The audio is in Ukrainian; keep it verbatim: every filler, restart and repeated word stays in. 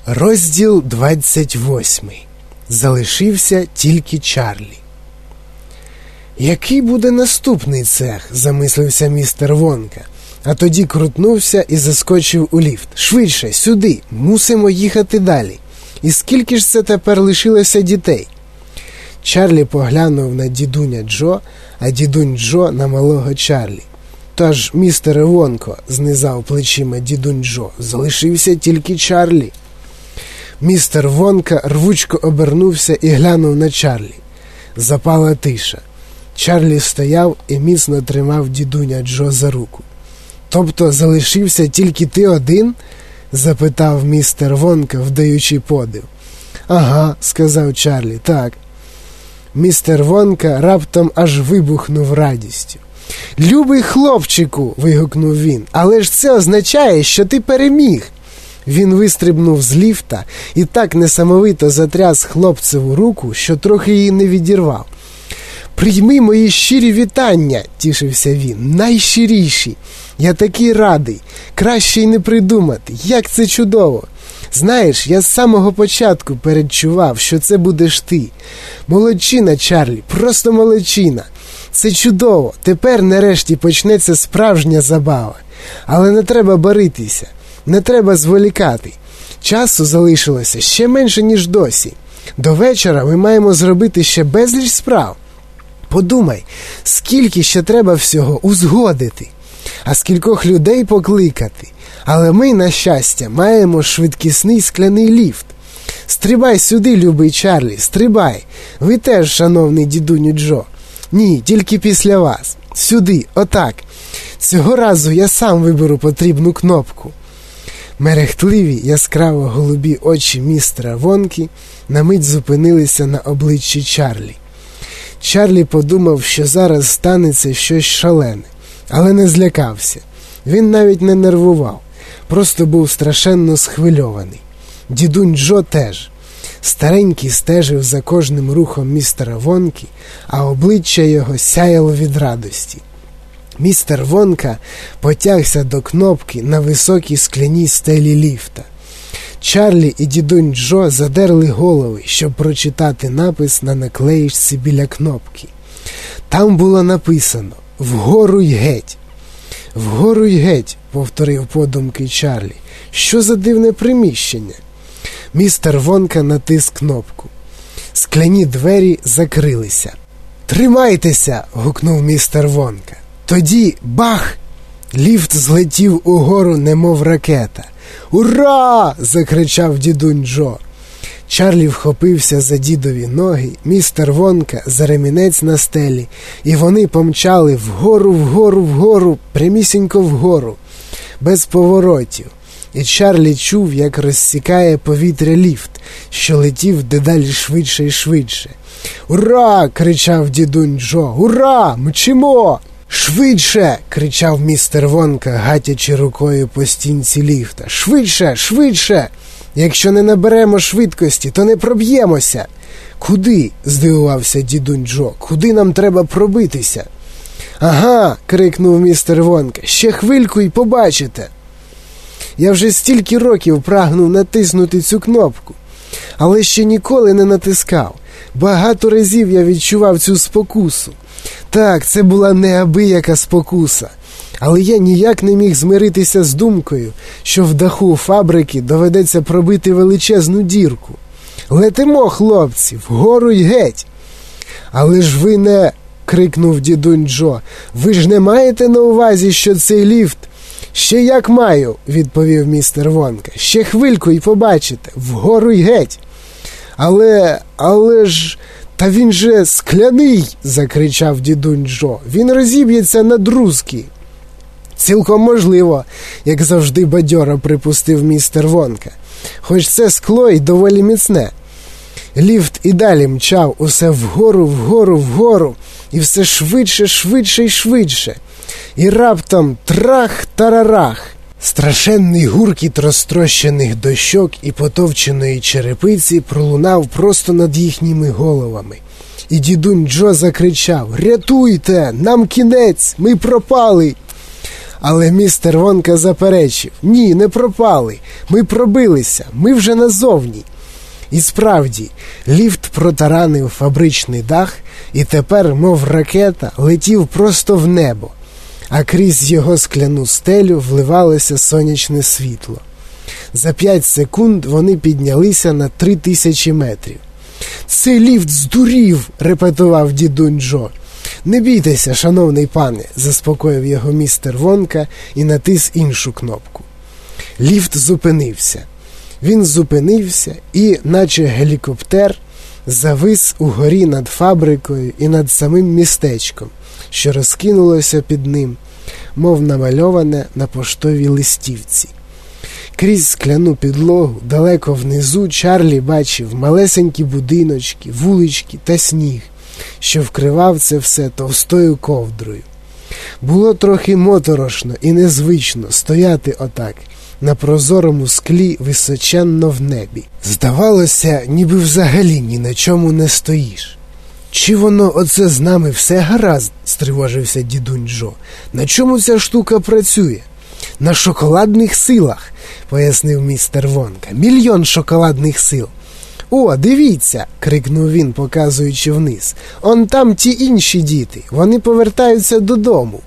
Розділ двадцять восьмий. Залишився тільки Чарлі. «Який буде наступний цех?» – замислився містер Вонка, а тоді крутнувся і заскочив у ліфт. «Швидше, сюди! Мусимо їхати далі! І скільки ж це тепер лишилося дітей?» Чарлі поглянув на дідуня Джо, а дідунь Джо на малого Чарлі. «Тож, містере Вонко», – знизав плечима дідунь Джо, – «залишився тільки Чарлі». Містер Вонка рвучко обернувся і глянув на Чарлі. Запала тиша. Чарлі стояв і міцно тримав дідуня Джо за руку. «Тобто залишився тільки ти один?» – запитав містер Вонка, вдаючи подив. «Ага», – сказав Чарлі, – «так». Містер Вонка раптом аж вибухнув радістю. «Любий хлопчику!» – вигукнув він. «Але ж це означає, що ти переміг!» Він вистрибнув з ліфта і так несамовито затряс хлопцеву руку, що трохи її не відірвав. «Прийми мої щирі вітання!» – тішився він. «Найщиріші! Я такий радий! Краще й не придумати! Як це чудово! Знаєш, я з самого початку передчував, що це будеш ти. Молодчина, Чарлі, просто молодчина! Це чудово! Тепер нарешті почнеться справжня забава! Але не треба баритися! Не треба зволікати. Часу залишилося ще менше, ніж досі. До вечора ми маємо зробити ще безліч справ. Подумай, скільки ще треба всього узгодити, а скількох людей покликати. Але ми, на щастя, маємо швидкісний скляний ліфт. Стрибай сюди, любий Чарлі, стрибай. Ви теж, шановний дідуню Джо. Ні, тільки після вас. Сюди, отак. Цього разу я сам виберу потрібну кнопку». Мерехтливі, яскраво голубі очі містера Вонки на мить зупинилися на обличчі Чарлі. Чарлі подумав, що зараз станеться щось шалене, але не злякався. Він навіть не нервував, просто був страшенно схвильований. Дідунь Джо теж. Старенький стежив за кожним рухом містера Вонки, а обличчя його сяяло від радості. Містер Вонка потягся до кнопки на високій скляній стелі ліфта. Чарлі і дідунь Джо задерли голови, щоб прочитати напис на наклеїчці біля кнопки. Там було написано «Вгору й геть». «Вгору й геть», – повторив подумки Чарлі. «Що за дивне приміщення?» Містер Вонка натис кнопку. Скляні двері закрилися. «Тримайтеся!» – гукнув містер Вонка. Тоді бах! Ліфт злетів угору, немов ракета. «Ура!» – закричав дідунь Джо. Чарлі вхопився за дідові ноги, містер Вонка за ремінець на стелі, і вони помчали вгору, вгору, вгору, прямісінько вгору, без поворотів. І Чарлі чув, як розсікає повітря ліфт, що летів дедалі швидше і швидше. «Ура!» – кричав дідунь Джо. «Ура! Мчимо!» «Швидше!» – кричав містер Вонка, гатячи рукою по стінці ліфта. «Швидше! Швидше! Якщо не наберемо швидкості, то не проб'ємося!» «Куди?» – здивувався дідунь Джо. «Куди нам треба пробитися?» «Ага!» – крикнув містер Вонка. «Ще хвильку і побачите!» Я вже стільки років прагнув натиснути цю кнопку, але ще ніколи не натискав. Багато разів я відчував цю спокусу. Так, це була неабияка спокуса, але я ніяк не міг змиритися з думкою, що в даху фабрики доведеться пробити величезну дірку. «Летимо, хлопці, вгору й геть!» «Але ж ви не...» – крикнув дідунь Джо. «Ви ж не маєте на увазі, що цей ліфт...» «Ще як маю!» – відповів містер Вонка. «Ще хвильку і побачите, вгору й геть!» «Але... але ж... та він же скляний!» – закричав дідунь Джо. «Він розіб'ється на друзки!» «Цілком можливо», – як завжди бадьоро припустив містер Вонка. «Хоч це скло й доволі міцне». Ліфт і далі мчав усе вгору, вгору, вгору, і все швидше, швидше й швидше. І раптом трах-тарарах! Страшенний гуркіт розтрощених дощок і потовченої черепиці пролунав просто над їхніми головами. І дідунь Джо закричав: «Рятуйте! Нам кінець! Ми пропали!» Але містер Вонка заперечив: «Ні, не пропали. Ми пробилися. Ми вже назовні». І справді, ліфт протаранив фабричний дах і тепер, мов ракета, летів просто в небо, а крізь його скляну стелю вливалося сонячне світло. За п'ять секунд вони піднялися на три тисячі метрів. «Цей ліфт здурів!» – репетував дідунь Джо. «Не бійтеся, шановний пане», – заспокоїв його містер Вонка і натис іншу кнопку. Ліфт зупинився. Він зупинився і, наче гелікоптер, завис угорі над фабрикою і над самим містечком, що розкинулося під ним, мов намальоване на поштовій листівці. Крізь скляну підлогу, далеко внизу, Чарлі бачив малесенькі будиночки, вулички та сніг, що вкривав це все товстою ковдрою. Було трохи моторошно і незвично стояти отак, на прозорому склі височенно в небі. Здавалося, ніби взагалі ні на чому не стоїш. «Чи воно оце з нами все гаразд?» – стривожився дідунь Джо. «На чому ця штука працює?» «На шоколадних силах», – пояснив містер Вонка. «Мільйон шоколадних сил». «О, дивіться!» – крикнув він, показуючи вниз. «Он там ті інші діти. Вони повертаються додому».